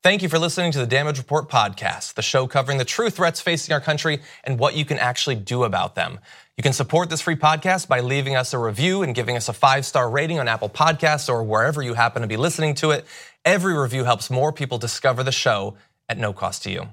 Thank you for listening to the Damage Report podcast, the show covering the true threats facing our country and what you can actually do about them. You can support this free podcast by leaving us a review and giving us a 5-star rating on Apple Podcasts or wherever you happen to be listening to it. Every review helps more people discover the show at no cost to you.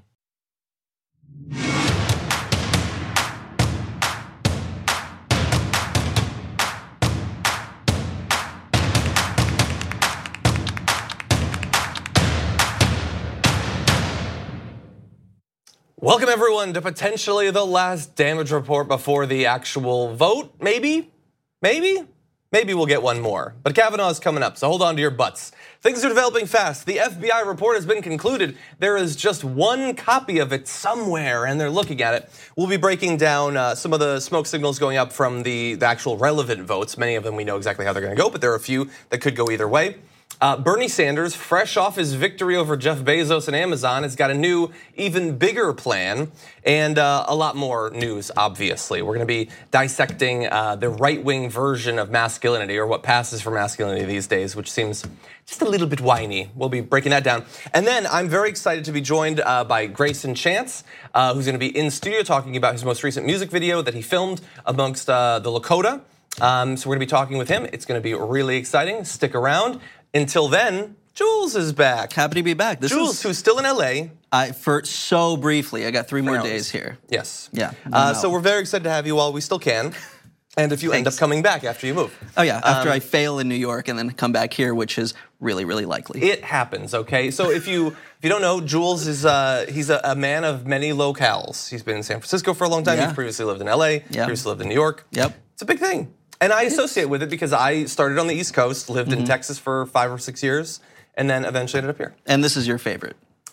Welcome everyone to potentially the last Damage Report before the actual vote. Maybe we'll get one more. But Kavanaugh is coming up, so hold on to your butts. Things are developing fast. The FBI report has been concluded. There is just one copy of it somewhere, and they're looking at it. We'll be breaking down some of the smoke signals going up from the actual relevant votes. Many of them we know exactly how they're going to go, but there are a few that could go either way. Bernie Sanders, fresh off his victory over Jeff Bezos and Amazon, has got a new, even bigger plan and a lot more news, obviously. We're going to be dissecting the right-wing version of masculinity, or what passes for masculinity these days, which seems just a little bit whiny. We'll be breaking that down. And then I'm very excited to be joined by Grayson Chance, who's going to be in studio talking about his most recent music video that he filmed amongst the Lakota. So we're going to be talking with him. It's going to be really exciting. Stick around. Until then, Jules is back. Happy to be back. Jules, who's still in LA. For so briefly, I got 3 more days here. Yes. Yeah. So we're very excited to have you while we still can. And if you end up coming back after you move. Oh yeah, after I fail in New York and then come back here, which is really, really likely. It happens, okay? So if you don't know, Jules is he's a man of many locales. He's been in San Francisco for a long time. Yeah. He's previously lived in LA, previously lived in New York. Yep. It's a big thing. And I associate with it because I started on the East Coast, lived in Texas for 5 or 6 years, and then eventually ended up here. And this is your favorite?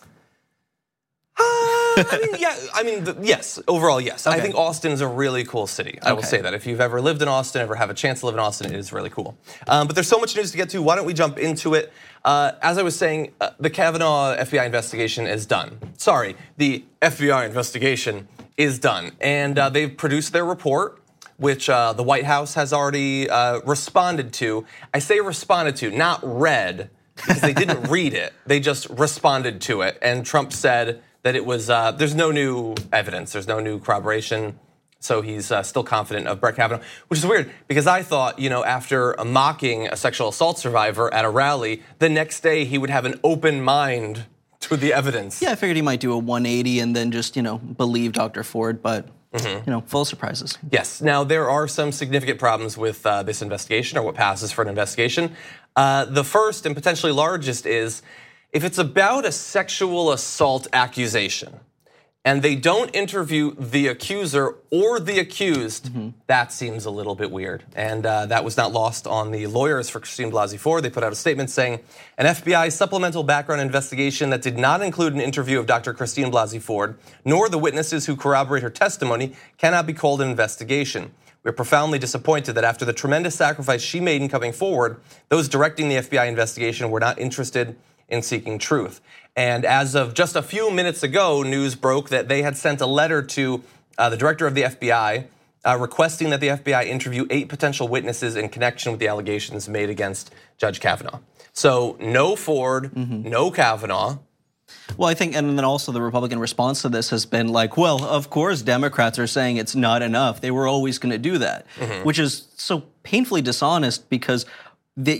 Yes. Overall, yes. Okay. I think Austin is a really cool city. I will say that. If you've ever lived in Austin, ever have a chance to live in Austin, it is really cool. But there's so much news to get to. Why don't we jump into it? As I was saying, the Kavanaugh FBI investigation is done. Sorry, the FBI investigation is done. And they've produced their report, which the White House has already responded to. I say responded to, not read, because they didn't read it. They just responded to it. And Trump said that it was, there's no new evidence, there's no new corroboration. So he's still confident of Brett Kavanaugh, which is weird because I thought, after mocking a sexual assault survivor at a rally, the next day he would have an open mind to the evidence. Yeah, I figured he might do a 180 and then just, believe Dr. Ford, but full of surprises. Yes. Now, there are some significant problems with this investigation, or what passes for an investigation. The first and potentially largest is if it's about a sexual assault accusation and they don't interview the accuser or the accused, that seems a little bit weird. And that was not lost on the lawyers for Christine Blasey Ford. They put out a statement saying, an FBI supplemental background investigation that did not include an interview of Dr. Christine Blasey Ford, nor the witnesses who corroborate her testimony, cannot be called an investigation. We're profoundly disappointed that after the tremendous sacrifice she made in coming forward, those directing the FBI investigation were not interested in seeking truth. And as of just a few minutes ago, news broke that they had sent a letter to the director of the FBI requesting that the FBI interview 8 potential witnesses in connection with the allegations made against Judge Kavanaugh. So no Ford, no Kavanaugh. Well, I think, and then also the Republican response to this has been like, well, of course Democrats are saying it's not enough. They were always going to do that, which is so painfully dishonest because they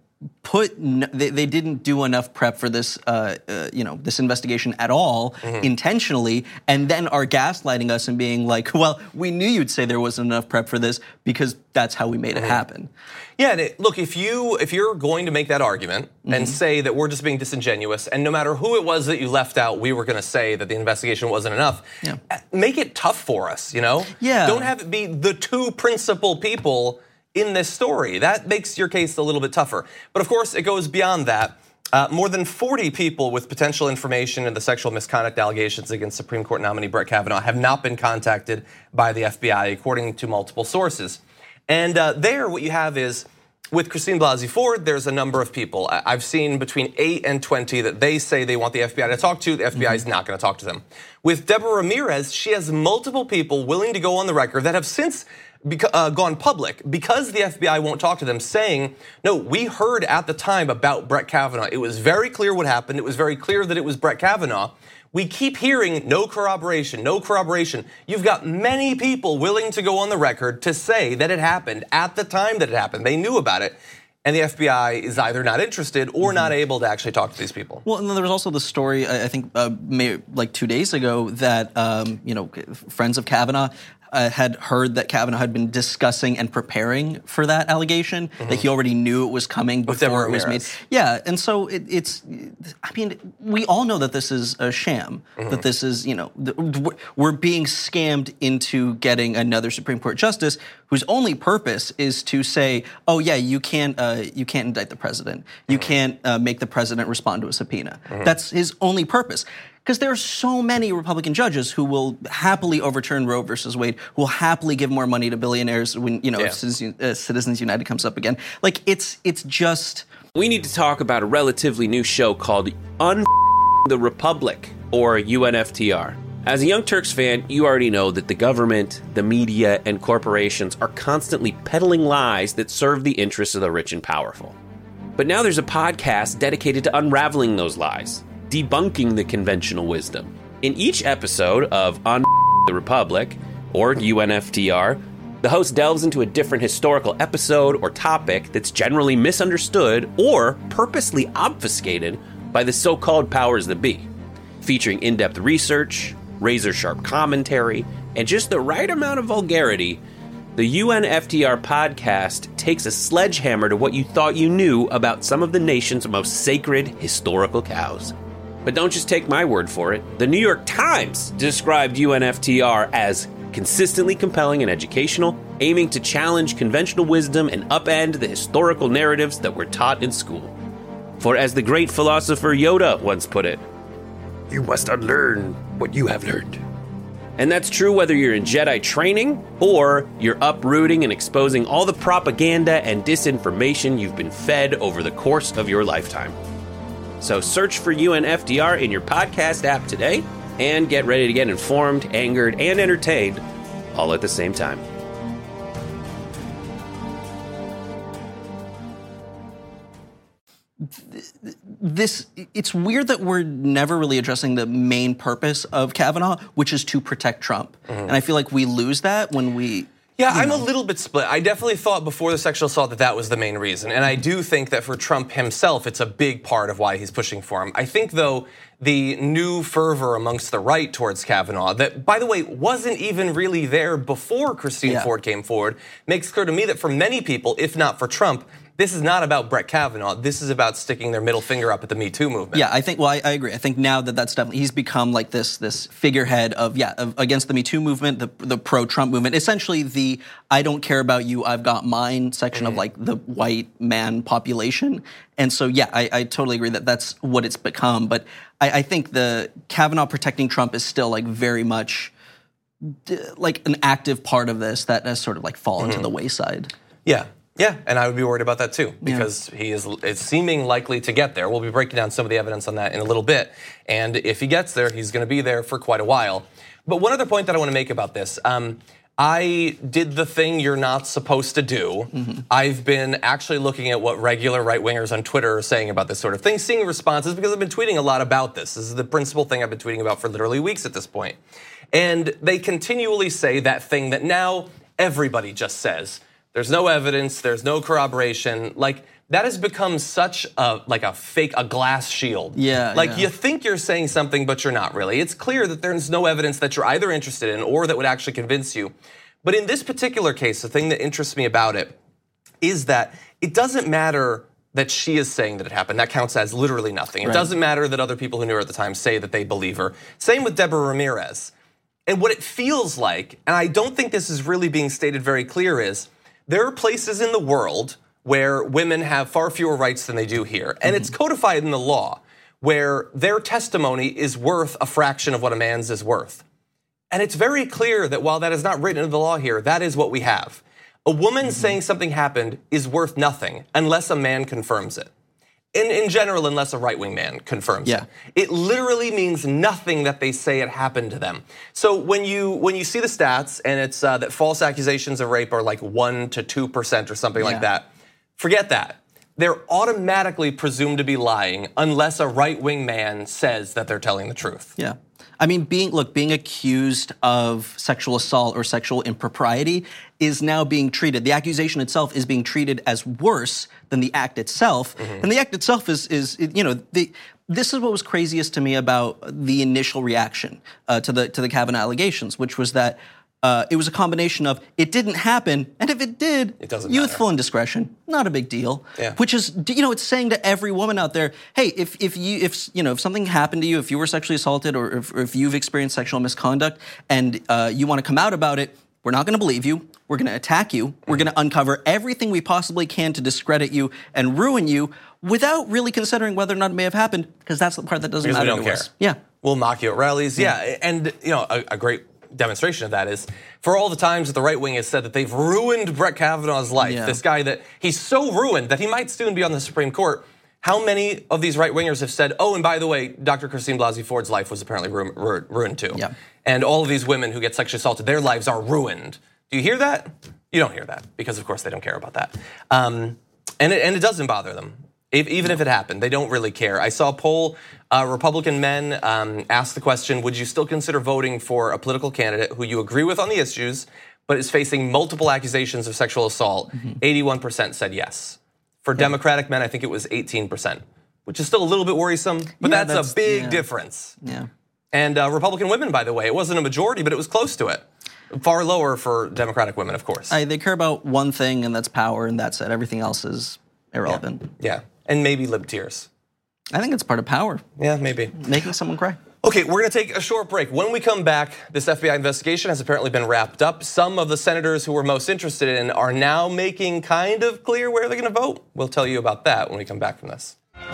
didn't do enough prep for this, this investigation at all intentionally, and then are gaslighting us and being like, well, we knew you'd say there wasn't enough prep for this because that's how we made it happen. Yeah, and look, if you're going to make that argument and say that we're just being disingenuous, and no matter who it was that you left out, we were going to say that the investigation wasn't enough, make it tough for us, Yeah. Don't have it be the 2 principal people in this story. That makes your case a little bit tougher. But of course, it goes beyond that. More than 40 people with potential information in the sexual misconduct allegations against Supreme Court nominee Brett Kavanaugh have not been contacted by the FBI, according to multiple sources. And there, what you have is, with Christine Blasey Ford, there's a number of people. I've seen between 8 and 20 that they say they want the FBI to talk to. The FBI is not going to talk to them. With Deborah Ramirez, she has multiple people willing to go on the record that have since gone public because the FBI won't talk to them, saying, no, we heard at the time about Brett Kavanaugh. It was very clear what happened. It was very clear that it was Brett Kavanaugh. We keep hearing no corroboration, no corroboration. You've got many people willing to go on the record to say that it happened at the time that it happened. They knew about it. And the FBI is either not interested or not able to actually talk to these people. Well, and then there was also the story, I think, like 2 days ago that, friends of Kavanaugh had heard that Kavanaugh had been discussing and preparing for that allegation, that he already knew it was coming before it was made. Yeah, and so we all know that this is a sham, that this is, we're being scammed into getting another Supreme Court justice whose only purpose is to say, oh yeah, you can't indict the president. You can't make the president respond to a subpoena. That's his only purpose. Because there are so many Republican judges who will happily overturn Roe versus Wade, who will happily give more money to billionaires when, if Citizens United comes up again. Like, it's just... We need to talk about a relatively new show called the Republic, or UNFTR. As a Young Turks fan, you already know that the government, the media, and corporations are constantly peddling lies that serve the interests of the rich and powerful. But now there's a podcast dedicated to unraveling those lies, debunking the conventional wisdom. In each episode of On the Republic, or UNFTR, the host delves into a different historical episode or topic that's generally misunderstood or purposely obfuscated by the so-called powers that be, featuring in-depth research, razor-sharp commentary, and just the right amount of vulgarity. The UNFTR podcast takes a sledgehammer to what you thought you knew about some of the nation's most sacred historical cows. But don't just take my word for it. The New York Times described UNFTR as consistently compelling and educational, aiming to challenge conventional wisdom and upend the historical narratives that were taught in school. For as the great philosopher Yoda once put it, you must unlearn what you have learned. And that's true whether you're in Jedi training or you're uprooting and exposing all the propaganda and disinformation you've been fed over the course of your lifetime. So search for UNFTR in your podcast app today and get ready to get informed, angered, and entertained all at the same time. It's weird that we're never really addressing the main purpose of Kavanaugh, which is to protect Trump. And I feel like we lose that when we... Yeah, I'm a little bit split. I definitely thought before the sexual assault that was the main reason. And I do think that for Trump himself, it's a big part of why he's pushing for him. I think, though, the new fervor amongst the right towards Kavanaugh, that, by the way, wasn't even really there before Christine Ford came forward, makes clear to me that for many people, if not for Trump, this is not about Brett Kavanaugh. This is about sticking their middle finger up at the Me Too movement. Yeah, I think. Well, I agree. I think now that's definitely he's become like this figurehead of against the Me Too movement, the pro-Trump movement. Essentially, the I don't care about you, I've got mine section of like the white man population. And so, I totally agree that that's what it's become. But I think the Kavanaugh protecting Trump is still like very much like an active part of this that has sort of like fallen to the wayside. Yeah, and I would be worried about that too, because he is seeming likely to get there. We'll be breaking down some of the evidence on that in a little bit. And if he gets there, he's going to be there for quite a while. But one other point that I want to make about this, I did the thing you're not supposed to do. I've been actually looking at what regular right-wingers on Twitter are saying about this sort of thing, seeing responses, because I've been tweeting a lot about this. This is the principal thing I've been tweeting about for literally weeks at this point. And they continually say that thing that now everybody just says. There's no evidence, there's no corroboration. Like, that has become such a glass shield. You think you're saying something, but you're not really. It's clear that there's no evidence that you're either interested in or that would actually convince you. But in this particular case, the thing that interests me about it is that it doesn't matter that she is saying that it happened. That counts as literally nothing. It doesn't matter that other people who knew her at the time say that they believe her. Same with Deborah Ramirez. And what it feels like, and I don't think this is really being stated very clear, is there are places in the world where women have far fewer rights than they do here. And it's codified in the law where their testimony is worth a fraction of what a man's is worth. And it's very clear that while that is not written into the law here, that is what we have. A woman saying something happened is worth nothing unless a man confirms it. in general, unless a right-wing man confirms Yeah. it literally means nothing that they say it happened to them. So when you see the stats and it's that false accusations of rape are like 1% to 2% or something like that, forget that. They're automatically presumed to be lying unless a right-wing man says that they're telling the truth. Yeah. I mean, being accused of sexual assault or sexual impropriety is now being treated. The accusation itself is being treated as worse than the act itself, and the act itself is this is what was craziest to me about the initial reaction to the Kavanaugh allegations, which was that it was a combination of it didn't happen, and if it did, it doesn't youthful matter. indiscretion, not a big deal. Yeah. Which is, it's saying to every woman out there, hey, if something happened to you, if you were sexually assaulted, or if you've experienced sexual misconduct, and you want to come out about it, we're not going to believe you. We're going to attack you. We're going to uncover everything we possibly can to discredit you and ruin you, without really considering whether or not it may have happened, because that's the part that doesn't Because matter we don't to care. us. Yeah. We'll mock you at rallies. Yeah, and a great demonstration of that is for all the times that the right wing has said that they've ruined Brett Kavanaugh's life. Yeah. This guy that he's so ruined that he might soon be on the Supreme Court. How many of these right wingers have said, oh, and by the way, Dr. Christine Blasey Ford's life was apparently ruined too. Yeah. And all of these women who get sexually assaulted, their lives are ruined. Do you hear that? You don't hear that because, of course, they don't care about that. And it doesn't bother them. Even if it happened, they don't really care. I saw a poll, Republican men asked the question, would you still consider voting for a political candidate who you agree with on the issues, but is facing multiple accusations of sexual assault? 81% said yes. For Democratic men, I think it was 18%, which is still a little bit worrisome, but that's a big difference. Yeah. And Republican women, by the way, it wasn't a majority, but it was close to it. Far lower for Democratic women, of course. They care about one thing, and that's power, and that's it. Everything else is irrelevant. Yeah. And maybe lib tears. I think it's part of power. Yeah, maybe. Making someone cry. Okay, we're going to take a short break. When we come back, this FBI investigation has apparently been wrapped up. Some of the senators who we're most interested in are now making kind of clear where they're going to vote. We'll tell you about that when we come back from this.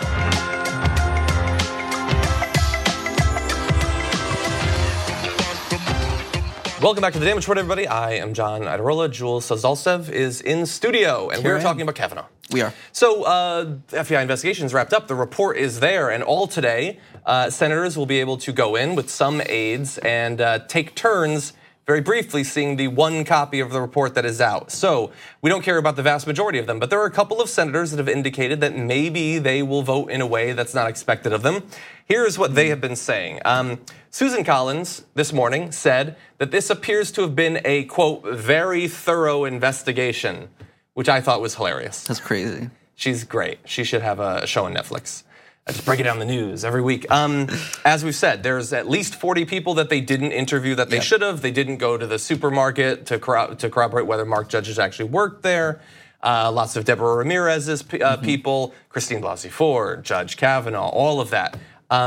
Welcome back to the Damage Report, everybody. I am John Iadarola. Jules Sazalsev is in studio, and we're talking about Kavanaugh. We are. So the FBI investigation is wrapped up. The report is there, and all today, senators will be able to go in with some aides and take turns, very briefly, seeing the one copy of the report that is out. So we don't care about the vast majority of them, but there are a couple of senators that have indicated that maybe they will vote in a way that's not expected of them. Here's what they have been saying. Susan Collins this morning said that this appears to have been a, quote, very thorough investigation, which I thought was hilarious. That's crazy. She's great. She should have a show on Netflix. Just breaking down the news every week. As we've said, there's at least 40 people that they didn't interview that they should have. They didn't go to the supermarket to corroborate whether Mark Judge actually worked there. Lots of Deborah Ramirez's people, Christine Blasey Ford, Judge Kavanaugh, all of that.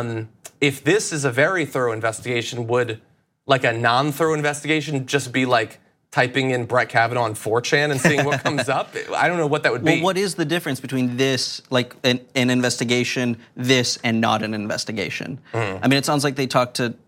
If this is a very thorough investigation, would like a non-thorough investigation just be like typing in Brett Kavanaugh on 4chan and seeing what comes up? I don't know what that would be. Well, what is the difference between this, like an investigation, this, and not an investigation? I mean, it sounds like they talked to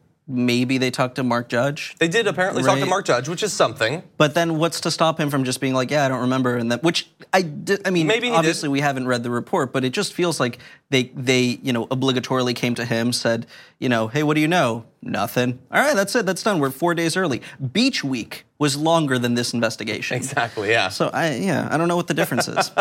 Mark Judge. They did apparently talk to Mark Judge, which is something. But then what's to stop him from just being like, yeah, I don't remember, and that, which I mean, maybe obviously we haven't read the report, but it just feels like they obligatorily came to him, said, hey, what do you know? Nothing. All right, that's it. That's done. We're 4 days early. Beach week was longer than this investigation. Exactly, yeah. So I don't know what the difference is.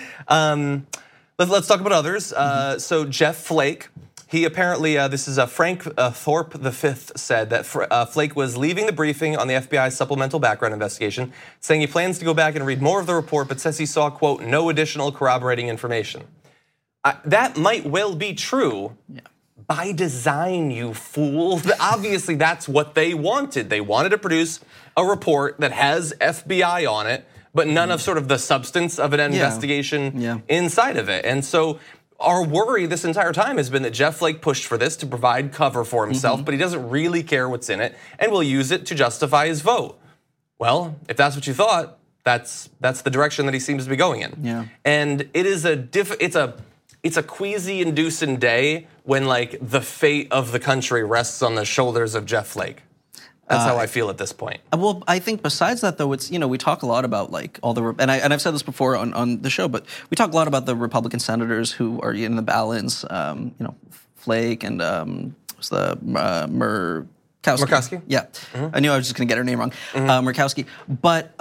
Let's talk about others. So Jeff Flake, he apparently, this is Frank Thorpe V said that Flake was leaving the briefing on the FBI's supplemental background investigation, saying he plans to go back and read more of the report, but says he saw, quote, no additional corroborating information. That might well be true. Yeah. By design, you fool. Obviously, that's what they wanted. They wanted to produce a report that has FBI on it, but none of sort of the substance of an investigation inside of it. And so our worry this entire time has been that Jeff Flake pushed for this to provide cover for himself, but he doesn't really care what's in it and will use it to justify his vote. Well, if that's what you thought, that's the direction that he seems to be going in. Yeah. And it is it's a queasy-inducing day when like the fate of the country rests on the shoulders of Jeff Flake. That's how I feel at this point. Well, I think besides that, though, it's, we talk a lot about like all the, and I've said this before on the show, but we talk a lot about the Republican senators who are in the balance, Flake and what's the Murkowski. Yeah, I knew I was just going to get her name wrong, Murkowski. But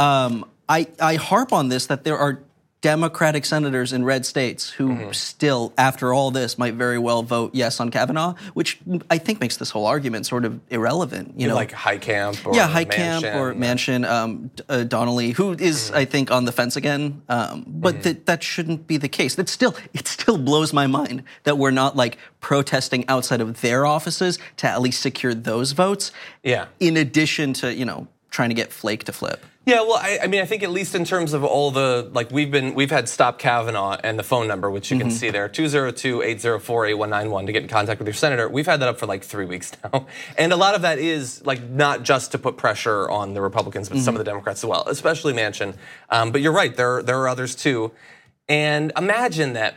I harp on this that there are Democratic senators in red states who still, after all this, might very well vote yes on Kavanaugh, which I think makes this whole argument sort of irrelevant. Like Heitkamp or Heitkamp or Manchin, Donnelly, who is, I think, on the fence again. But that shouldn't be the case. It still blows my mind that we're not like protesting outside of their offices to at least secure those votes. Yeah. In addition to, trying to get Flake to flip. Yeah, well, I mean, I think at least in terms of all the, like, we've had Stop Kavanaugh and the phone number, which you can see there, 202-804-8191 to get in contact with your senator. We've had that up for like 3 weeks now. And a lot of that is like not just to put pressure on the Republicans, but some of the Democrats as well, especially Manchin. But you're right, there are others too. And imagine that,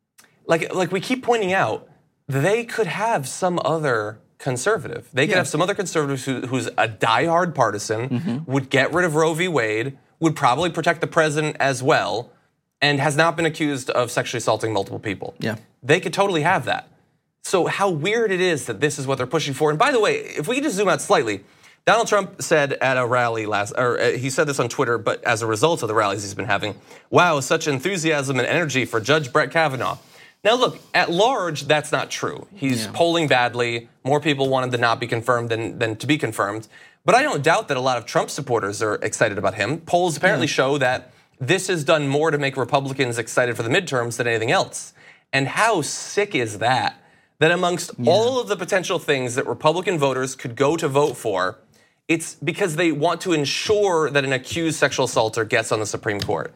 like we keep pointing out, they could have some other conservative. They could have some other conservative who's a diehard partisan, would get rid of Roe v. Wade, would probably protect the president as well, and has not been accused of sexually assaulting multiple people. Yeah. They could totally have that. So how weird it is that this is what they're pushing for. And by the way, if we could just zoom out slightly, Donald Trump said at a rally he said this on Twitter, but as a result of the rallies he's been having, wow, such enthusiasm and energy for Judge Brett Kavanaugh. Now, look, at large, that's not true. He's polling badly. More people want him to not be confirmed than to be confirmed. But I don't doubt that a lot of Trump supporters are excited about him. Polls apparently show that this has done more to make Republicans excited for the midterms than anything else. And how sick is that? That amongst all of the potential things that Republican voters could go to vote for, it's because they want to ensure that an accused sexual assaulter gets on the Supreme Court.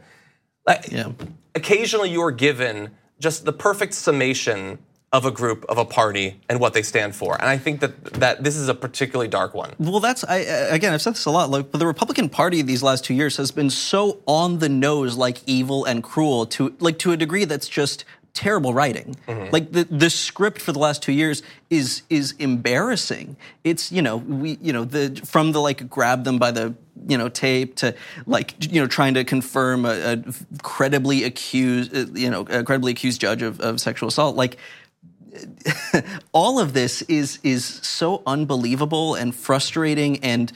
Occasionally you're given just the perfect summation of a group, of a party, and what they stand for. And I think that this is a particularly dark one. Well, I've said this a lot, but the Republican Party these last 2 years has been so on the nose, like evil and cruel, to a degree that's just terrible writing. Like the script for the last 2 years is embarrassing. It's from the like grab them by the tape to like trying to confirm a credibly accused judge of sexual assault. Like all of this is so unbelievable and frustrating, and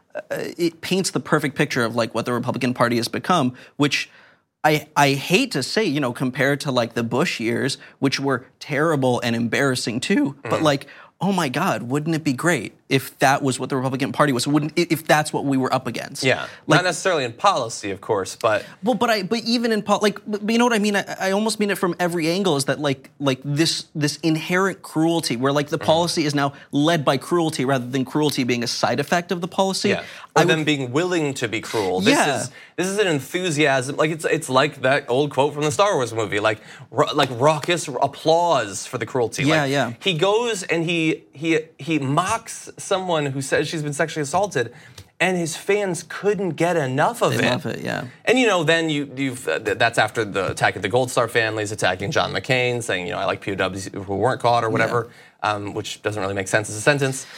it paints the perfect picture of like what the Republican Party has become, which I hate to say, compared to like the Bush years, which were terrible and embarrassing too, but like, oh my God, wouldn't it be great if that was what the Republican Party was? If that's what we were up against? Yeah, like, not necessarily in policy, of course, but but even in but you know what I mean? I almost mean it from every angle. Is that like this inherent cruelty, where like the policy is now led by cruelty rather than cruelty being a side effect of the policy. Yeah, or them being willing to be cruel. This is an enthusiasm. Like it's like that old quote from the Star Wars movie, like raucous applause for the cruelty. He goes and he mocks someone who says she's been sexually assaulted, and his fans couldn't get enough of it. They love it, yeah. And then that's after the attack of the Gold Star families, attacking John McCain, saying I like POWs who weren't caught or whatever, which doesn't really make sense as a sentence.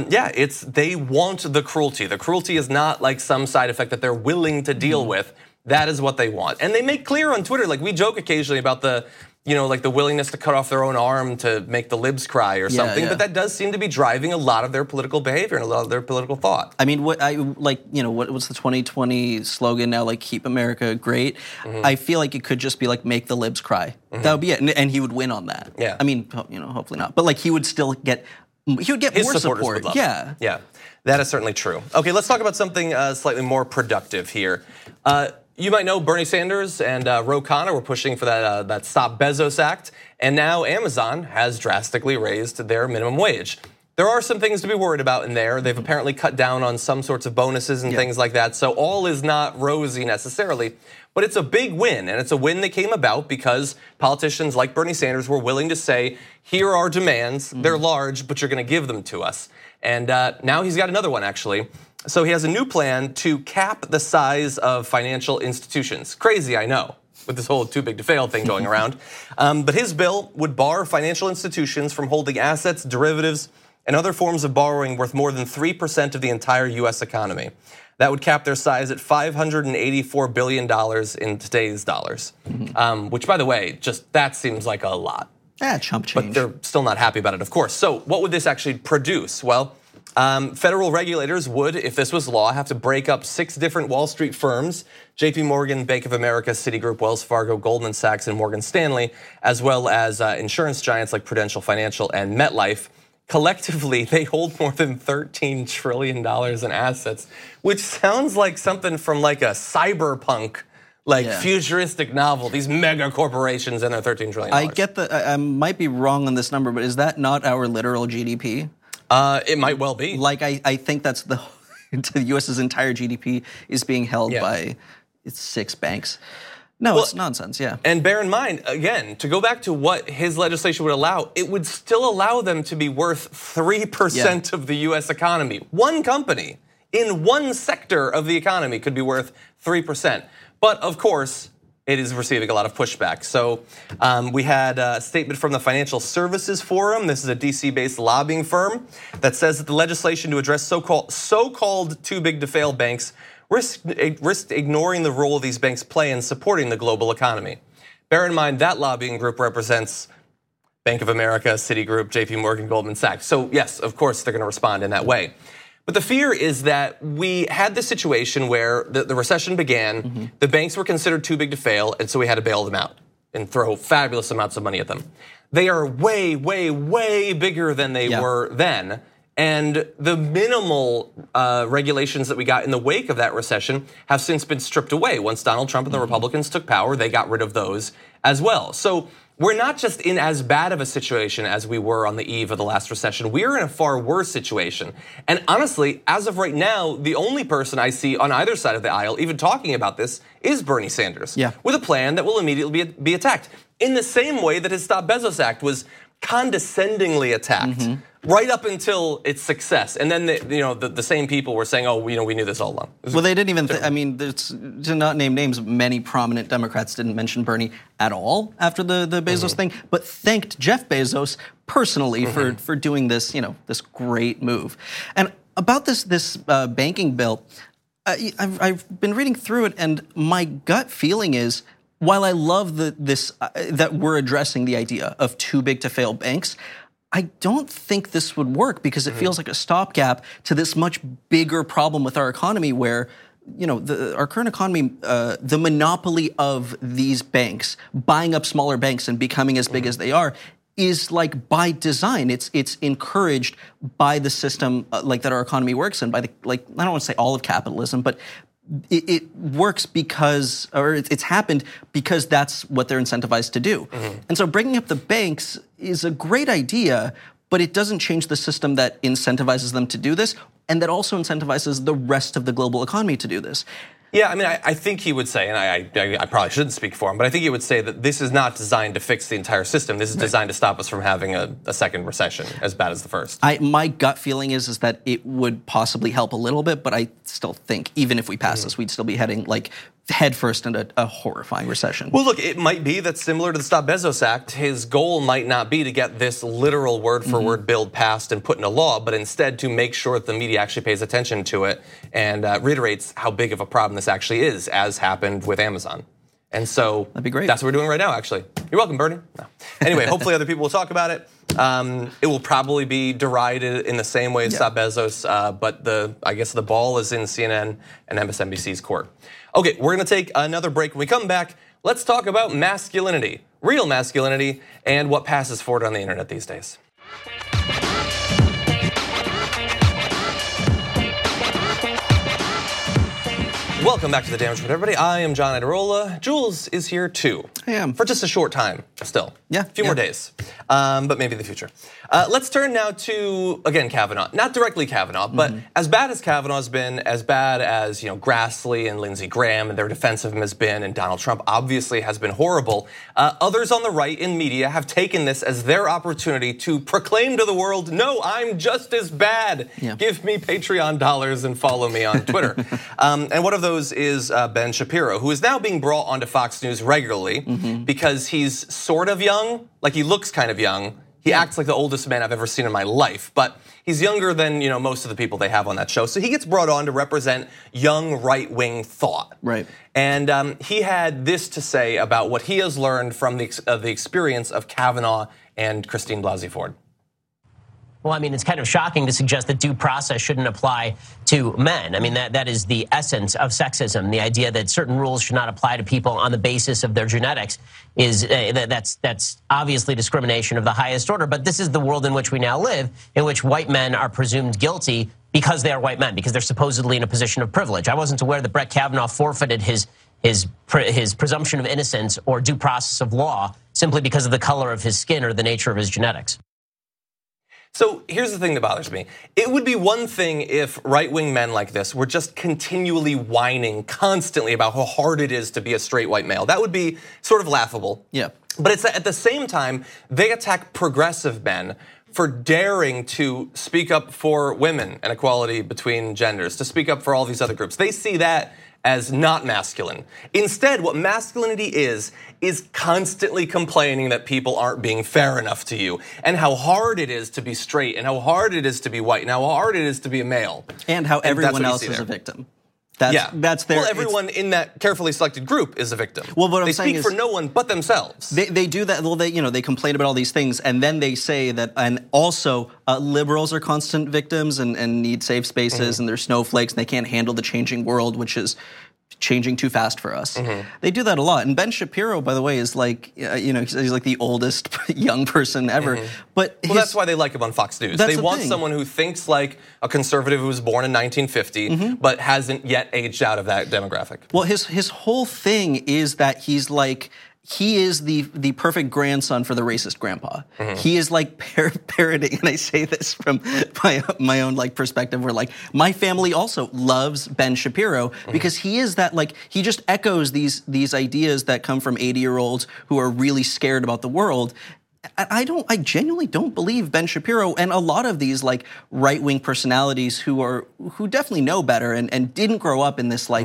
They want the cruelty. The cruelty is not like some side effect that they're willing to deal with. That is what they want, and they make clear on Twitter. Like we joke occasionally about the willingness to cut off their own arm to make the libs cry or something, but that does seem to be driving a lot of their political behavior and a lot of their political thought. I mean, what's the 2020 slogan now? Like, keep America great. I feel like it could just be like, make the libs cry. That would be it, and he would win on that. Yeah. I mean, hopefully not, but like he would still get. He would get His more support. Yeah, that is certainly true. Okay, let's talk about something slightly more productive here. You might know Bernie Sanders and Ro Khanna were pushing for that Stop Bezos Act, and now Amazon has drastically raised their minimum wage. There are some things to be worried about in there. They've apparently cut down on some sorts of bonuses and things like that, so all is not rosy necessarily. But it's a big win, and it's a win that came about because politicians like Bernie Sanders were willing to say, here are our demands, they're large, but you're going to give them to us. And now he's got another one, actually. So he has a new plan to cap the size of financial institutions. Crazy, I know, with this whole too big to fail thing going around. But his bill would bar financial institutions from holding assets, derivatives, and other forms of borrowing worth more than 3% of the entire US economy. That would cap their size at $584 billion in today's dollars, which, by the way, just that seems like a lot. Chump change. But they're still not happy about it, of course. So what would this actually produce? Well, federal regulators would, if this was law, have to break up 6 different Wall Street firms, JP Morgan, Bank of America, Citigroup, Wells Fargo, Goldman Sachs, and Morgan Stanley, as well as insurance giants like Prudential Financial and MetLife. Collectively, they hold more than $13 trillion in assets, which sounds like something from like a cyberpunk, futuristic novel. These mega corporations and their $13 trillion. I get that. I might be wrong on this number, but is that not our literal GDP? It might well be. Like, I think that's the U.S.'s entire GDP is being held by 6 banks. No, it's nonsense, yeah. And bear in mind, again, to go back to what his legislation would allow, it would still allow them to be worth 3% of the US economy. One company in one sector of the economy could be worth 3%. But of course, it is receiving a lot of pushback. So we had a statement from the Financial Services Forum. This is a DC-based lobbying firm that says that the legislation to address so-called too big to fail banks risk ignoring the role these banks play in supporting the global economy. Bear in mind that lobbying group represents Bank of America, Citigroup, JP Morgan, Goldman Sachs. So yes, of course, they're going to respond in that way. But the fear is that we had this situation where the recession began, the banks were considered too big to fail, and so we had to bail them out and throw fabulous amounts of money at them. They are way, way, way bigger than they were then. And the minimal regulations that we got in the wake of that recession have since been stripped away. Once Donald Trump and the Republicans took power, they got rid of those as well. So we're not just in as bad of a situation as we were on the eve of the last recession. We're in a far worse situation. And honestly, as of right now, the only person I see on either side of the aisle even talking about this is Bernie Sanders, with a plan that will immediately be attacked in the same way that his Stop Bezos Act was condescendingly attacked right up until its success. And then the same people were saying, oh, we knew this all along. Well, they didn't even, to not name names, many prominent Democrats didn't mention Bernie at all after the Bezos thing, but thanked Jeff Bezos personally for doing this, this great move. And about this banking bill, I've been reading through it, and my gut feeling is, while I love that we're addressing the idea of too big to fail banks, I don't think this would work because it feels like a stopgap to this much bigger problem with our economy where, our current economy, the monopoly of these banks, buying up smaller banks and becoming as big as they are, is like by design. It's encouraged by the system like that our economy works in, by I don't want to say all of capitalism, but it works because, or it's happened because that's what they're incentivized to do. And so bringing up the banks is a great idea, but it doesn't change the system that incentivizes them to do this and that also incentivizes the rest of the global economy to do this. Yeah, I mean, I think he would say, and I probably shouldn't speak for him, but I think he would say that this is not designed to fix the entire system. This is designed to stop us from having a second recession as bad as the first. My gut feeling is that it would possibly help a little bit, but I still think even if we pass this, we'd still be heading headfirst into a horrifying recession. Well, look, it might be that similar to the Stop Bezos Act, his goal might not be to get this literal word-for-word bill passed and put into law, but instead to make sure that the media actually pays attention to it and reiterates how big of a problem this actually is, as happened with Amazon. And so that'd be great. That's what we're doing right now, actually. You're welcome, Bernie. No. Anyway, hopefully other people will talk about it. It will probably be derided in the same way as Stop Bezos, but I guess the ball is in CNN and MSNBC's court. Okay, we're going to take another break. When we come back, let's talk about masculinity, real masculinity, and what passes for it on the internet these days. Welcome back to The Damage Report, everybody. I am John Iadarola. Jules is here too. I am. For just a short time still. Yeah. A few more days, but maybe in the future. Let's turn now to, again, Kavanaugh. Not directly Kavanaugh, but as bad as Kavanaugh's been, as bad as Grassley and Lindsey Graham and their defense of him has been, and Donald Trump obviously has been horrible, others on the right in media have taken this as their opportunity to proclaim to the world, no, I'm just as bad. Yeah. Give me Patreon dollars and follow me on Twitter. And one of those is Ben Shapiro, who is now being brought onto Fox News regularly because he's sort of young, like he looks kind of young. He acts like the oldest man I've ever seen in my life, but he's younger than most of the people they have on that show. So he gets brought on to represent young right-wing thought. Right. And he had this to say about what he has learned from the experience of Kavanaugh and Christine Blasey Ford. Well, I mean, it's kind of shocking to suggest that due process shouldn't apply to men. I mean, that is the essence of sexism. The idea that certain rules should not apply to people on the basis of their genetics is that's obviously discrimination of the highest order. But this is the world in which we now live, in which white men are presumed guilty because they are white men, because they're supposedly in a position of privilege. I wasn't aware that Brett Kavanaugh forfeited his presumption of innocence or due process of law simply because of the color of his skin or the nature of his genetics. So here's the thing that bothers me. It would be one thing if right-wing men like this were just continually whining constantly about how hard it is to be a straight white male. That would be sort of laughable. Yeah. But it's at the same time, they attack progressive men for daring to speak up for women and equality between genders, to speak up for all these other groups. They see that as not masculine. Instead, what masculinity is constantly complaining that people aren't being fair enough to you, and how hard it is to be straight, and how hard it is to be white, and how hard it is to be a male. And how everyone else is a victim. That's their. Well, everyone in that carefully selected group is a victim. Well, what I'm they saying speak is for no one but themselves. They do that. Well, they complain about all these things, and then they say that, and also liberals are constant victims and need safe spaces, and they're snowflakes, and they can't handle the changing world, which is changing too fast for us. They do that a lot. And Ben Shapiro, by the way, is like, he's like the oldest young person ever. But that's why they like him on Fox News. They want someone who thinks like a conservative who was born in 1950, but hasn't yet aged out of that demographic. Well, his whole thing is that he is the perfect grandson for the racist grandpa. He is like parroting, and I say this from my own perspective, where my family also loves Ben Shapiro because he is that he just echoes these ideas that come from 80-year-olds who are really scared about the world. I genuinely don't believe Ben Shapiro and a lot of these right-wing personalities who definitely know better and didn't grow up in this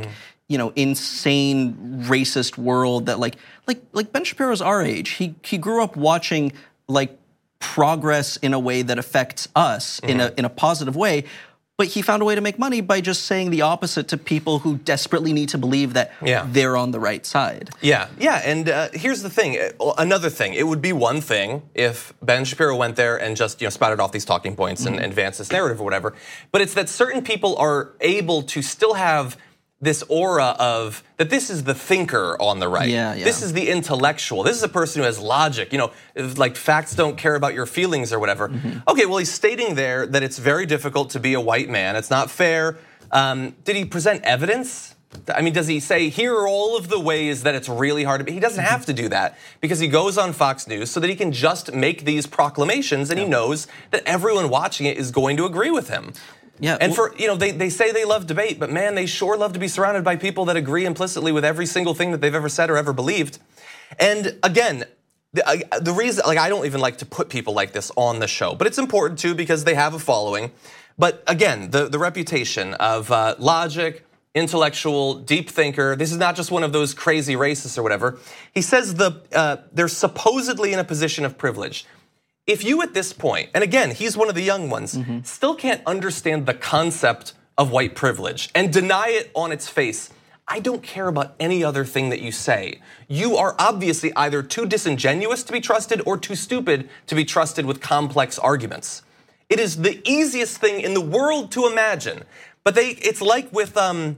insane racist world that like Ben Shapiro's our age. He grew up watching progress in a way that affects us in a positive way, but he found a way to make money by just saying the opposite to people who desperately need to believe that they're on the right side. Yeah, and here's the thing. Another thing, it would be one thing if Ben Shapiro went there and just spouted off these talking points and advanced this narrative or whatever, but it's that certain people are able to still have this aura of that this is the thinker on the right. Yeah. This is the intellectual. This is a person who has logic. Facts don't care about your feelings or whatever. Okay, well, he's stating there that it's very difficult to be a white man. It's not fair. Did he present evidence? I mean, does he say, here are all of the ways that it's really hard to be? He doesn't have to do that because he goes on Fox News so that he can just make these proclamations and he knows that everyone watching it is going to agree with him. Yeah, and they say they love debate, but man, they sure love to be surrounded by people that agree implicitly with every single thing that they've ever said or ever believed. And again, the reason, I don't even like to put people like this on the show, but it's important too because they have a following. But again, the reputation of logic, intellectual, deep thinker. This is not just one of those crazy racists or whatever. He says they're supposedly in a position of privilege. If you at this point, and again, he's one of the young ones, still can't understand the concept of white privilege and deny it on its face, I don't care about any other thing that you say. You are obviously either too disingenuous to be trusted or too stupid to be trusted with complex arguments. It is the easiest thing in the world to imagine. But it's like with the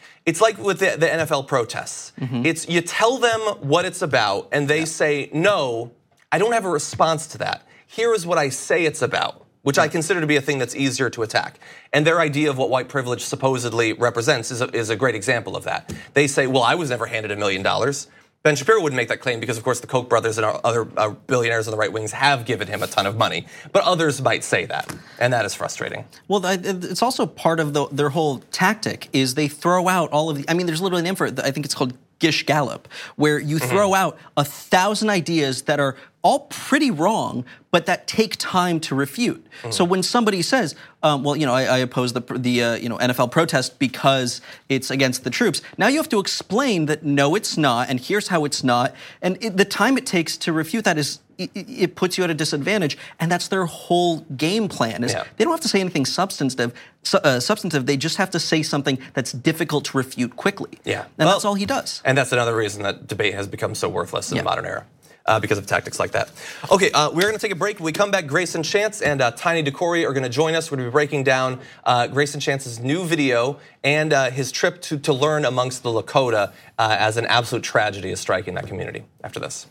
NFL protests. It's you tell them what it's about and they say, no, I don't have a response to that. Here is what I say it's about, which I consider to be a thing that's easier to attack. And their idea of what white privilege supposedly represents is a great example of that. They say, well, I was never handed $1 million. Ben Shapiro wouldn't make that claim because, of course, the Koch brothers and other billionaires on the right wings have given him a ton of money. But others might say that, and that is frustrating. Well, it's also part of their whole tactic is they throw out all of the, there's literally an name for it. I think it's called Gish Gallop, where you throw out 1,000 ideas that are all pretty wrong, but that take time to refute. So when somebody says, I oppose the NFL protest because it's against the troops, now you have to explain that no, it's not, and here's how it's not. And the time it takes to refute that is it puts you at a disadvantage, and that's their whole game plan. Is They don't have to say anything substantive. They just have to say something that's difficult to refute quickly. Yeah, and that's all he does. And that's another reason that debate has become so worthless in the modern era. Because of tactics like that. Okay, we're going to take a break. When we come back, Grayson Chance and Tiny DeCorey are going to join us. We're going to be breaking down Grayson Chance's new video and his trip to learn amongst the Lakota as an absolute tragedy is striking that community. After this.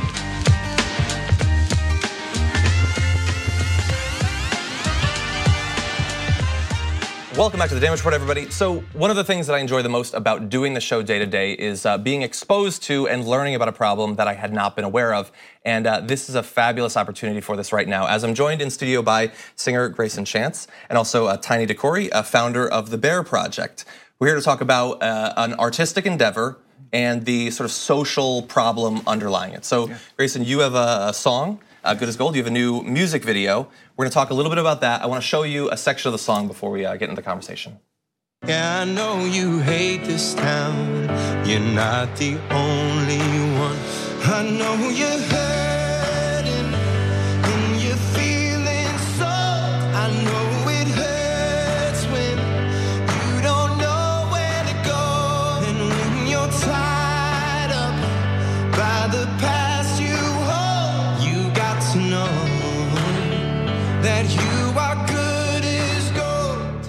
Welcome back to the Damage Report, everybody. So one of the things that I enjoy the most about doing the show day to day is being exposed to and learning about a problem that I had not been aware of. And this is a fabulous opportunity for this right now, as I'm joined in studio by singer Grayson Chance and also Tiny DeCorey, founder of the Bear Project. We're here to talk about an artistic endeavor and the sort of social problem underlying it. So, Grayson, you have a song, Good as Gold. You have a new music video. We're going to talk a little bit about that. I want to show you a section of the song before we get into the conversation. Yeah, I know you hate this town. You're not the only one. I know you're hurting and you're feeling so. I know it hurts when you don't know where to go. And when you're tied up by the past you hold, you got to know that you are good as gold.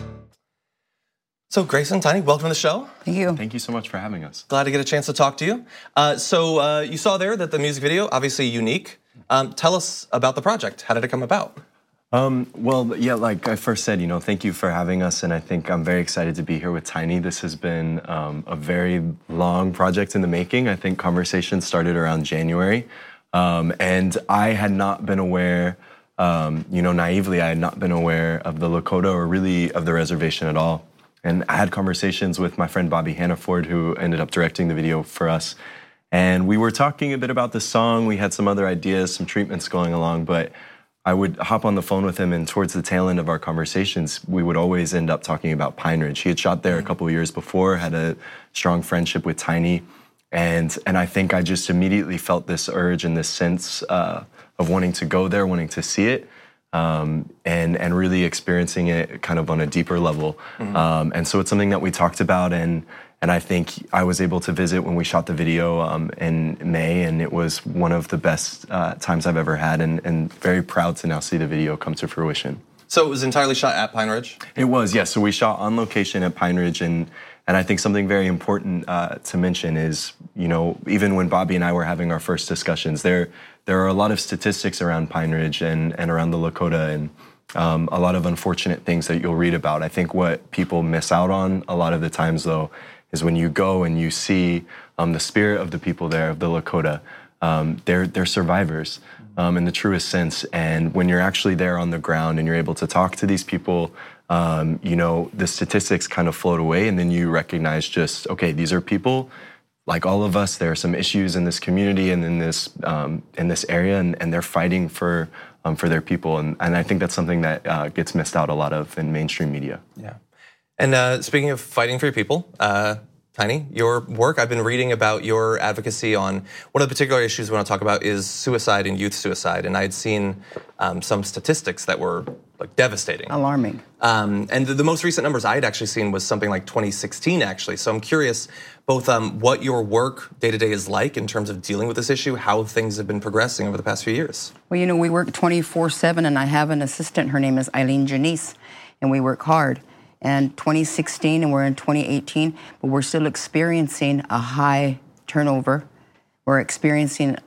So Grayson, Tiny, welcome to the show. Thank you. Thank you so much for having us. Glad to get a chance to talk to you. So you saw there that the music video, obviously unique. Tell us about the project. How did it come about? Well, yeah, like I first said, thank you for having us, and I think I'm very excited to be here with Tiny. This has been a very long project in the making. I think conversations started around January, and I had not been aware, naively, I had not been aware of the Lakota or really of the reservation at all. And I had conversations with my friend Bobby Hannaford, who ended up directing the video for us. And we were talking a bit about the song. We had some other ideas, some treatments going along, but I would hop on the phone with him, and towards the tail end of our conversations, we would always end up talking about Pine Ridge. He had shot there a couple of years before, had a strong friendship with Tiny, and I think I just immediately felt this urge and this sense of wanting to go there, wanting to see it, and really experiencing it kind of on a deeper level. And so it's something that we talked about, and I think I was able to visit when we shot the video in May, and it was one of the best times I've ever had, and very proud to now see the video come to fruition. So it was entirely shot at Pine Ridge? It was, yes. So we shot on location at Pine Ridge, and I think something very important to mention is, even when Bobby and I were having our first discussions, there are a lot of statistics around Pine Ridge and around the Lakota, and a lot of unfortunate things that you'll read about. I think what people miss out on a lot of the times, though, is when you go and you see the spirit of the people there, of the Lakota. They're survivors in the truest sense. And when you're actually there on the ground and you're able to talk to these people, the statistics kind of float away, and then you recognize just, okay, these are people like all of us. There are some issues in this community and in this area, and they're fighting for their people. And I think that's something that gets missed out a lot of in mainstream media. Yeah. And speaking of fighting for your people, Tiny, your work, I've been reading about your advocacy on one of the particular issues we want to talk about is suicide and youth suicide. And I had seen some statistics that were devastating. Alarming. And the most recent numbers I had actually seen was something like 2016, actually. So I'm curious both what your work day to day is like in terms of dealing with this issue, how things have been progressing over the past few years. Well, we work 24/7, and I have an assistant. Her name is Eileen Janice, and we work hard. And 2016, and we're in 2018, but we're still experiencing a high turnover. We're experiencing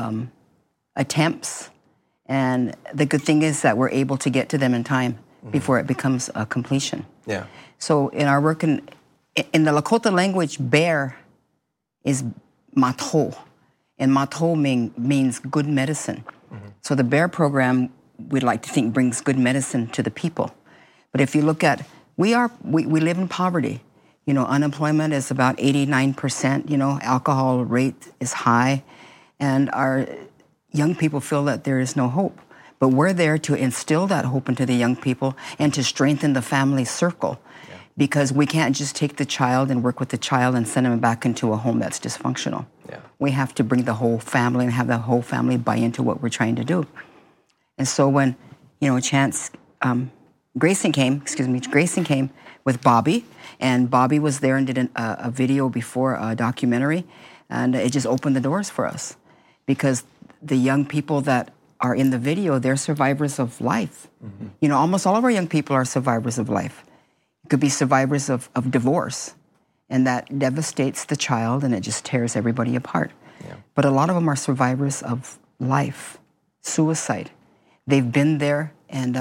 attempts, and the good thing is that we're able to get to them in time before it becomes a completion. Yeah. So in our work in the Lakota language, bear is matho, and matho means good medicine. So the bear program, we'd like to think, brings good medicine to the people. But if you look at we live in poverty. Unemployment is about 89%. Alcohol rate is high, and our young people feel that there is no hope. But we're there to instill that hope into the young people and to strengthen the family circle. because we can't just take the child and work with the child and send them back into a home that's dysfunctional. Yeah. We have to bring the whole family and have the whole family buy into what we're trying to do. And so when, Grayson came with Bobby, and Bobby was there and did a video before a documentary, and it just opened the doors for us because the young people that are in the video, they're survivors of life. Mm-hmm. Almost all of our young people are survivors of life. It could be survivors of divorce, and that devastates the child and it just tears everybody apart. Yeah. But a lot of them are survivors of life, suicide. They've been there, and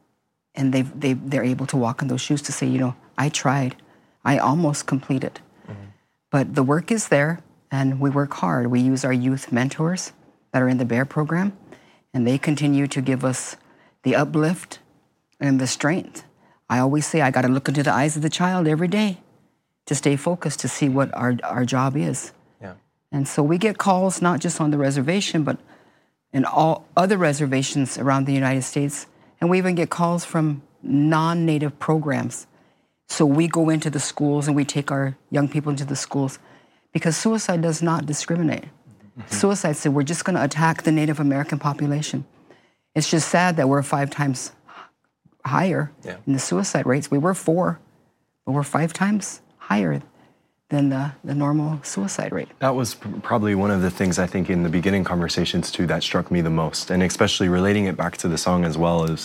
they're able to walk in those shoes to say, I tried, I almost completed. Mm-hmm. But the work is there, and we work hard. We use our youth mentors that are in the BEAR program, and they continue to give us the uplift and the strength. I always say I got to look into the eyes of the child every day to stay focused, to see what our job is. Yeah. And so we get calls not just on the reservation, but in all other reservations around the United States. And we even get calls from non-Native programs. So we go into the schools and we take our young people into the schools because suicide does not discriminate. Mm-hmm. Suicide said we're just going to attack the Native American population. It's just sad that we're 5 times higher in the suicide rates. We were 4, but we're 5 times higher than the normal suicide rate. That was probably one of the things I think in the beginning conversations too that struck me the most, and especially relating it back to the song as well is,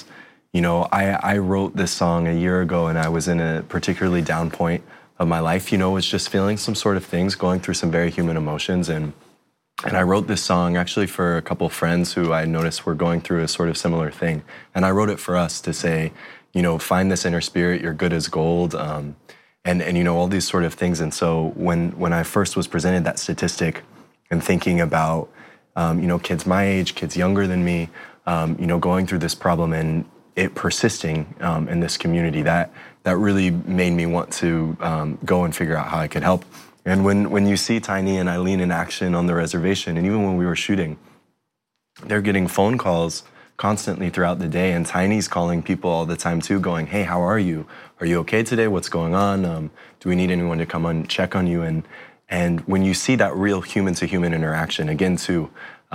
I wrote this song a year ago and I was in a particularly down point of my life, was just feeling some sort of things, going through some very human emotions, and I wrote this song actually for a couple friends who I noticed were going through a sort of similar thing, and I wrote it for us to say, find this inner spirit, you're good as gold, and all these sort of things. And so when I first was presented that statistic and thinking about, kids my age, kids younger than me, going through this problem and it persisting in this community, that really made me want to go and figure out how I could help. And when you see Tiny and Eileen in action on the reservation, and even when we were shooting, they're getting phone calls constantly throughout the day, and Tiny's calling people all the time too, going, hey, how are you? Are you okay today? What's going on? Do we need anyone to come and check on you? And when you see that real human-to-human interaction, again too,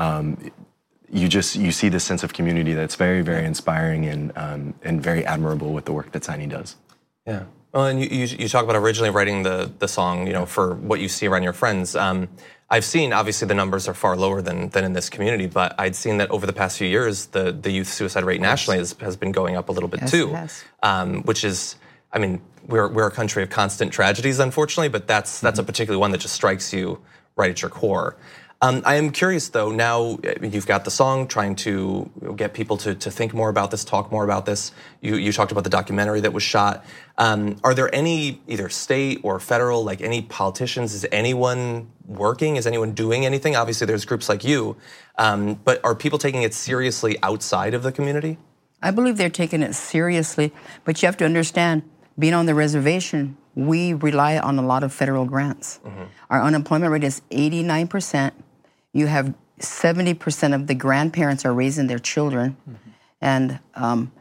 you see this sense of community that's very, very inspiring and very admirable with the work that Tiny does. Yeah. Well, and you talk about originally writing the song, for what you see around your friends. I've seen, obviously, the numbers are far lower than in this community, but I'd seen that over the past few years, the youth suicide rate nationally has been going up a little bit too, which is, we're a country of constant tragedies, unfortunately, but that's a particular one that just strikes you right at your core. I am curious, though, now you've got the song, trying to get people to think more about this, talk more about this. You talked about the documentary that was shot. Are there any, either state or federal, like any politicians? Is anyone working? Is anyone doing anything? Obviously, there's groups like you. But are people taking it seriously outside of the community? I believe they're taking it seriously. But you have to understand, being on the reservation, we rely on a lot of federal grants. Mm-hmm. Our unemployment rate is 89%. You have 70% of the grandparents are raising their children. Mm-hmm. And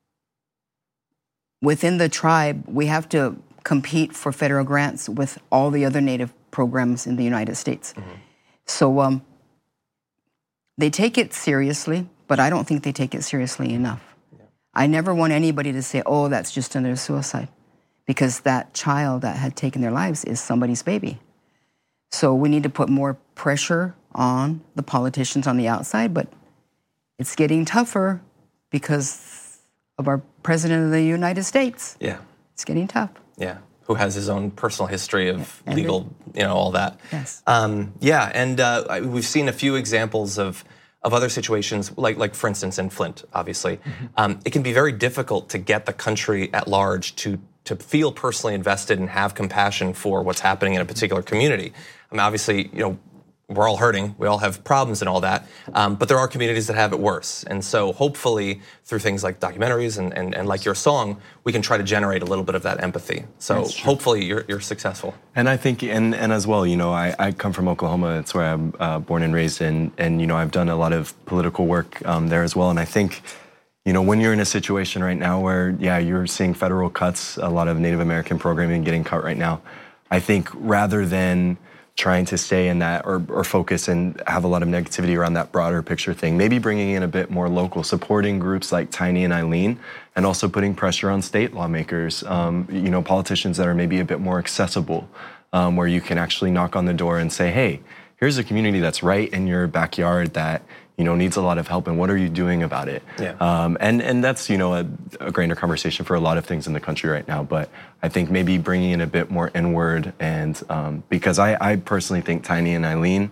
within the tribe, we have to compete for federal grants with all the other Native programs in the United States. Mm-hmm. So they take it seriously, but I don't think they take it seriously enough. Yeah. I never want anybody to say, oh, that's just another suicide, because that child that had taken their lives is somebody's baby. So we need to put more pressure on the politicians on the outside, but it's getting tougher because of our President of the United States. Yeah. It's getting tough. Yeah. Who has his own personal history of legal, all that. Yes. And we've seen a few examples of other situations, like for instance in Flint, obviously. Mm-hmm. It can be very difficult to get the country at large to feel personally invested and have compassion for what's happening in a particular community. Obviously, we're all hurting, we all have problems and all that, but there are communities that have it worse. And so hopefully through things like documentaries and like your song, we can try to generate a little bit of that empathy. So hopefully you're successful. And I think, and as well, I come from Oklahoma, it's where I'm born and raised, and I've done a lot of political work there as well. And I think, when you're in a situation right now where, you're seeing federal cuts, a lot of Native American programming getting cut right now, I think rather than trying to stay in that or focus and have a lot of negativity around that broader picture thing, maybe bringing in a bit more local, supporting groups like Tiny and Eileen, and also putting pressure on state lawmakers, politicians that are maybe a bit more accessible, where you can actually knock on the door and say, hey, here's a community that's right in your backyard that needs a lot of help, and what are you doing about it? Yeah. And that's a grander conversation for a lot of things in the country right now. But I think maybe bringing in a bit more inward, and because I personally think Tiny and Eileen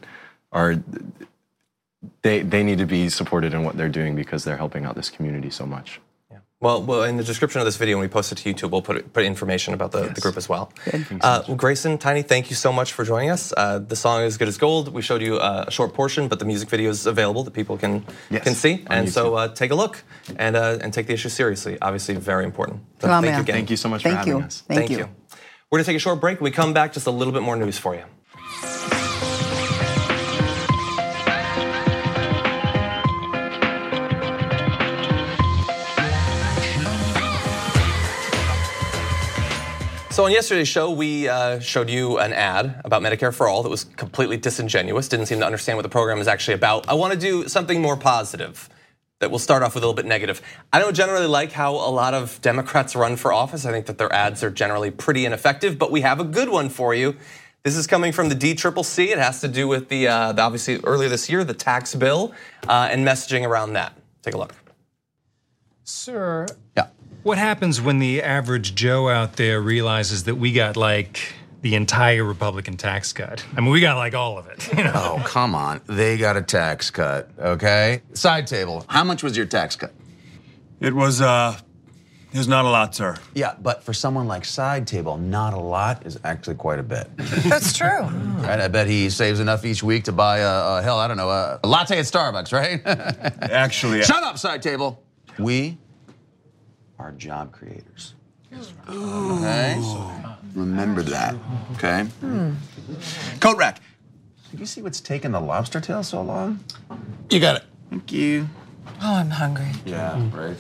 they need to be supported in what they're doing because they're helping out this community so much. Well, in the description of this video, when we post it to YouTube, we'll put information about the group as well. Grayson, Tiny, thank you so much for joining us. The song is good as gold. We showed you a short portion, but the music video is available that people can see. And so take a look and take the issue seriously. Obviously, very important. So thank you again. Thank you so much for having us. Thank you. We're going to take a short break. When we come back, just a little bit more news for you. So on yesterday's show, we showed you an ad about Medicare for All that was completely disingenuous, didn't seem to understand what the program is actually about. I want to do something more positive that will start off with a little bit negative. I don't generally like how a lot of Democrats run for office. I think that their ads are generally pretty ineffective, but we have a good one for you. This is coming from the DCCC. It has to do with the obviously earlier this year, the tax bill and messaging around that. Take a look. Sir. Yeah. What happens when the average Joe out there realizes that we got like the entire Republican tax cut? I mean, we got like all of it. Oh, come on. They got a tax cut, okay? Side table. How much was your tax cut? It was not a lot, sir. Yeah, but for someone like Side Table, not a lot is actually quite a bit. That's true. Right? I bet he saves enough each week to buy a latte at Starbucks, right? Actually, shut up, Side Table. We are job creators. Okay? Remember that, okay? Coat rack. Did you see what's taking the lobster tail so long? You got it. Thank you. Oh, I'm hungry. Yeah, right.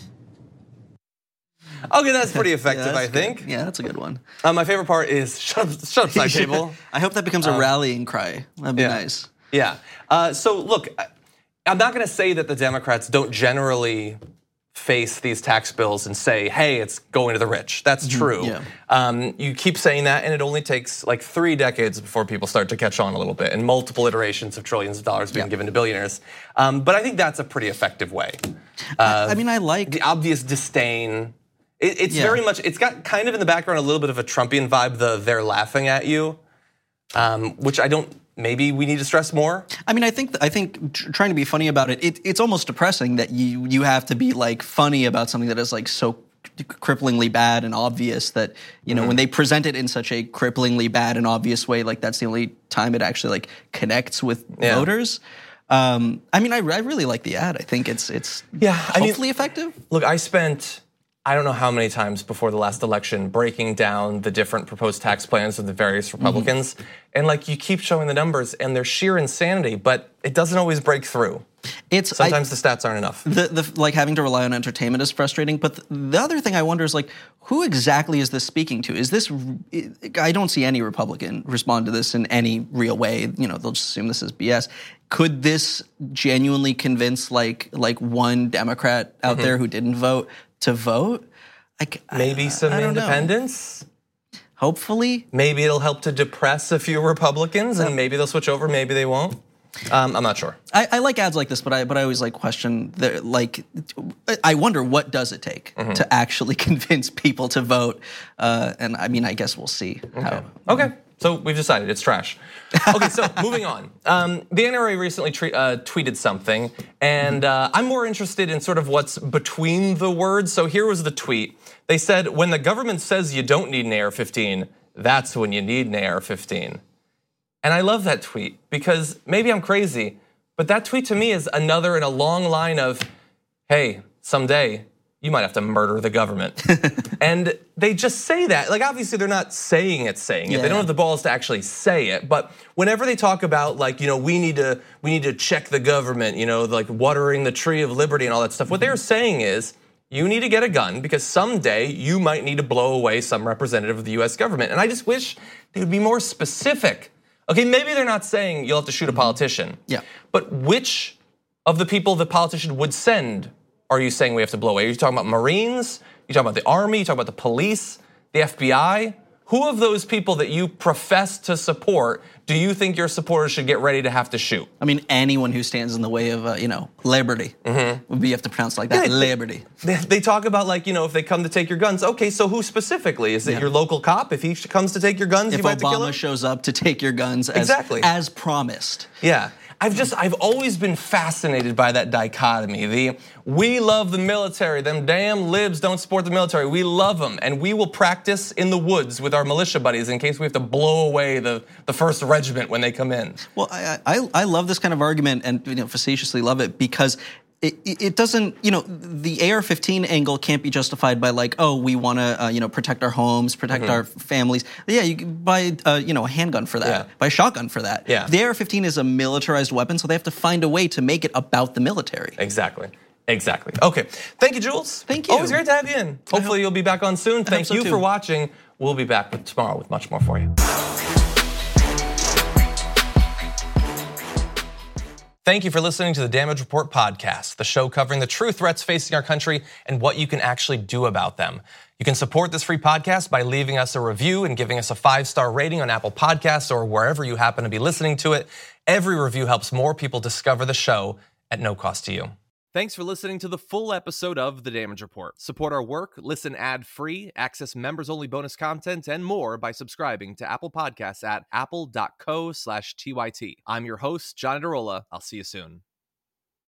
Okay, that's pretty effective, I think. Good. Yeah, that's a good one. My favorite part is shut up, Side Table. I hope that becomes a rallying cry. That'd be nice. Yeah. So look, I'm not going to say that the Democrats don't generally face these tax bills and say, hey, it's going to the rich. That's true. Yeah. You keep saying that, and it only takes like 3 decades before people start to catch on a little bit, and multiple iterations of trillions of dollars being given to billionaires. But I think that's a pretty effective way. I mean, I like the obvious disdain. It's very much, it's got kind of in the background a little bit of a Trumpian vibe, they're laughing at you, which I don't, maybe we need to stress more. I mean, I think trying to be funny about it's almost depressing that you have to be like funny about something that is like so cripplingly bad and obvious that, when they present it in such a cripplingly bad and obvious way, like that's the only time it actually like connects with voters. I mean, I really like the ad. I think it's hopefully effective. Look, I spent I don't know how many times before the last election breaking down the different proposed tax plans of the various Republicans. And like you keep showing the numbers and they're sheer insanity, but it doesn't always break through. Sometimes the stats aren't enough. The like having to rely on entertainment is frustrating. But the other thing I wonder is like, who exactly is this speaking to? Is this? I don't see any Republican respond to this in any real way. They'll just assume this is BS. Could this genuinely convince like one Democrat out there who didn't vote to vote? Maybe some independents. Hopefully. Maybe it'll help to depress a few Republicans, and maybe they'll switch over. Maybe they won't. I'm not sure. I like ads like this, but I always like question I wonder what does it take to actually convince people to vote, and I mean I guess we'll see. Okay. So we've decided it's trash. Okay, so moving on. The NRA recently tweeted something, and I'm more interested in sort of what's between the words. So here was the tweet. They said, when the government says you don't need an AR-15, that's when you need an AR-15. And I love that tweet because maybe I'm crazy, but that tweet to me is another in a long line of, hey, someday you might have to murder the government. And they just say that. Like, obviously, they're not saying it. They don't have the balls to actually say it. But whenever they talk about, like, we need to check the government, like watering the tree of liberty and all that stuff, what they're saying is, you need to get a gun because someday you might need to blow away some representative of the US government. And I just wish they would be more specific. Okay, maybe they're not saying you'll have to shoot a politician. Yeah. But which of the people the politician would send are you saying we have to blow away? Are you talking about Marines? You talking about the Army? You talking about the police? The FBI? Who of those people that you profess to support do you think your supporters should get ready to have to shoot? I mean, anyone who stands in the way of, liberty would be, you have to pronounce like that, liberty. They talk about, like, if they come to take your guns. Okay, so who specifically? Is it your local cop? If he comes to take your guns, you might have to kill him? If Obama shows up to take your guns as promised. Yeah. I've always been fascinated by that dichotomy. We love the military, them damn libs don't support the military. We love them, and we will practice in the woods with our militia buddies in case we have to blow away the first regiment when they come in. Well, I love this kind of argument and facetiously love it because it doesn't, the AR-15 angle can't be justified by like, oh, we want to, protect our homes, protect our families. Yeah, you can buy, a handgun for that, buy a shotgun for that. Yeah. The AR-15 is a militarized weapon, so they have to find a way to make it about the military. Exactly. Okay, thank you, Jules. Thank you. Always great to have you in. Hopefully you'll be back on soon. Thank you for watching. We'll be back tomorrow with much more for you. Thank you for listening to the Damage Report podcast, the show covering the true threats facing our country and what you can actually do about them. You can support this free podcast by leaving us a review and giving us a 5-star rating on Apple Podcasts or wherever you happen to be listening to it. Every review helps more people discover the show at no cost to you. Thanks for listening to the full episode of The Damage Report. Support our work, listen ad-free, access members-only bonus content, and more by subscribing to Apple Podcasts at apple.co/TYT. I'm your host, John Adarola. I'll see you soon.